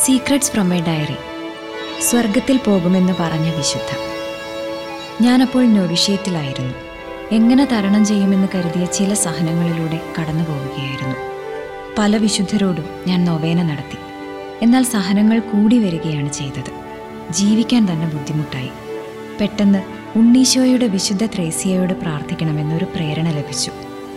Secrets from A diary. സ്വർഗത്തിൽ പോകുമെന്ന് പറഞ്ഞ വിശുദ്ധ. ഞാനപ്പോൾ നൊവിഷ്യേറ്റിലായിരുന്നു. എങ്ങനെ തരണം ചെയ്യുമെന്ന് കരുതിയ ചില സഹനങ്ങളിലൂടെ കടന്നു പോവുകയായിരുന്നു. പല വിശുദ്ധരോടും ഞാൻ നൊവേന നടത്തി. എന്നാൽ സഹനങ്ങൾ കൂടി വരികയാണ് ചെയ്തത്. ജീവിക്കാൻ തന്നെ ബുദ്ധിമുട്ടായി. പെട്ടെന്ന് ഉണ്ണീശോയുടെ വിശുദ്ധ ത്രേസ്യയോട് പ്രാർത്ഥിക്കണമെന്നൊരു പ്രേരണ ലഭിച്ചു.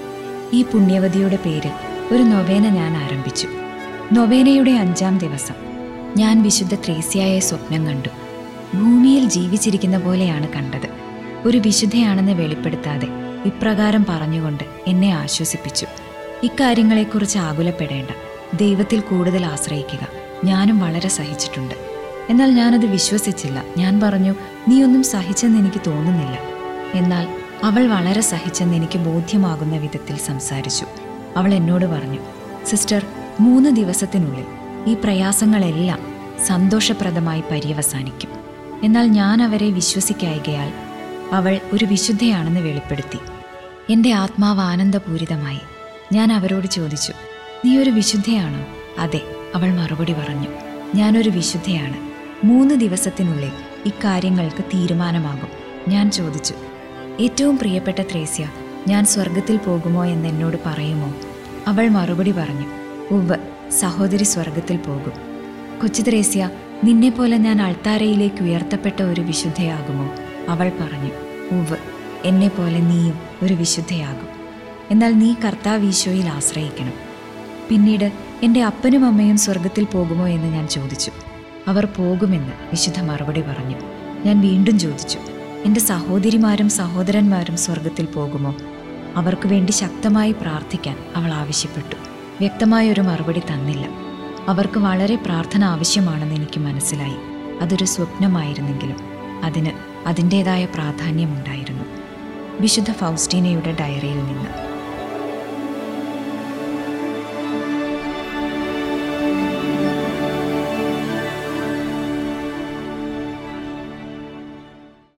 ഈ പുണ്യവതിയുടെ പേരിൽ ഒരു നൊവേന ഞാൻ ആരംഭിച്ചു. നൊവേനയുടെ 5-ാം ദിവസം ഞാൻ വിശുദ്ധ ത്രേസ്യയെ സ്വപ്നം കണ്ടു. ഭൂമിയിൽ ജീവിച്ചിരിക്കുന്ന പോലെയാണ് കണ്ടത്. ഒരു വിശുദ്ധയാണെന്ന് വെളിപ്പെടുത്താതെ ഇപ്രകാരം പറഞ്ഞുകൊണ്ട് എന്നെ ആശ്വസിപ്പിച്ചു. ഇക്കാര്യങ്ങളെക്കുറിച്ച് ആകുലപ്പെടേണ്ട, ദൈവത്തിൽ കൂടുതൽ ആശ്രയിക്കുക. ഞാനും വളരെ സഹിച്ചിട്ടുണ്ട്. എന്നാൽ ഞാനത് വിശ്വസിച്ചില്ല. ഞാൻ പറഞ്ഞു, നീയൊന്നും സഹിച്ചെന്ന് എനിക്ക് തോന്നുന്നില്ല. എന്നാൽ അവൾ വളരെ സഹിച്ചെന്ന് എനിക്ക് ബോധ്യമാകുന്ന വിധത്തിൽ സംസാരിച്ചു. അവൾ എന്നോട് പറഞ്ഞു, സിസ്റ്റർ, 3 ദിവസത്തിനുള്ളിൽ ഈ പ്രയാസങ്ങളെല്ലാം സന്തോഷപ്രദമായി പര്യവസാനിക്കും. എന്നാൽ ഞാൻ അവരെ വിശ്വസിക്കായികയാൽ അവൾ ഒരു വിശുദ്ധയാണെന്ന് വെളിപ്പെടുത്തി. എൻ്റെ ആത്മാവ് ആനന്ദപൂരിതമായി. ഞാൻ അവരോട് ചോദിച്ചു, നീ ഒരു വിശുദ്ധയാണോ? അതെ, അവൾ മറുപടി പറഞ്ഞു, ഞാനൊരു വിശുദ്ധയാണ്. 3 ദിവസത്തിനുള്ളിൽ ഇക്കാര്യങ്ങൾക്ക് തീരുമാനമാകും. ഞാൻ ചോദിച്ചു, ഏറ്റവും പ്രിയപ്പെട്ട ത്രേസ്യ, ഞാൻ സ്വർഗത്തിൽ പോകുമോ എന്ന് എന്നോട് പറയുമോ? അവൾ മറുപടി പറഞ്ഞു, ഉവ്വ്, സഹോദരി സ്വർഗത്തിൽ പോകും. കൊച്ചു ത്രേസ്യ, നിന്നെപ്പോലെ ഞാൻ അൾത്താരയിലേക്ക് ഉയർത്തപ്പെട്ട ഒരു വിശുദ്ധയാകുമോ? അവൾ പറഞ്ഞു, ഉവ്വ്, എന്നെപ്പോലെ നീയും ഒരു വിശുദ്ധയാകും. എന്നാൽ നീ കർത്താവ് ഈശോയിൽ ആശ്രയിക്കണം. പിന്നീട് എൻ്റെ അപ്പനും അമ്മയും സ്വർഗത്തിൽ പോകുമോ എന്ന് ഞാൻ ചോദിച്ചു. അവർ പോകുമെന്ന് വിശുദ്ധ മറുപടി പറഞ്ഞു. ഞാൻ വീണ്ടും ചോദിച്ചു, എൻ്റെ സഹോദരിമാരും സഹോദരന്മാരും സ്വർഗത്തിൽ പോകുമോ? അവർക്ക് വേണ്ടി ശക്തമായി പ്രാർത്ഥിക്കാൻ അവൾ ആവശ്യപ്പെട്ടു. വ്യക്തമായൊരു മറുപടി തന്നില്ല. അവർക്ക് വളരെ പ്രാർത്ഥന ആവശ്യമാണെന്ന് എനിക്ക് മനസ്സിലായി. അതൊരു സ്വപ്നമായിരുന്നെങ്കിലും അതിന് അതിൻ്റേതായ പ്രാധാന്യമുണ്ടായിരുന്നു. വിശുദ്ധ ഫൗസ്റ്റീനയുടെ ഡയറിയിൽ നിന്ന്.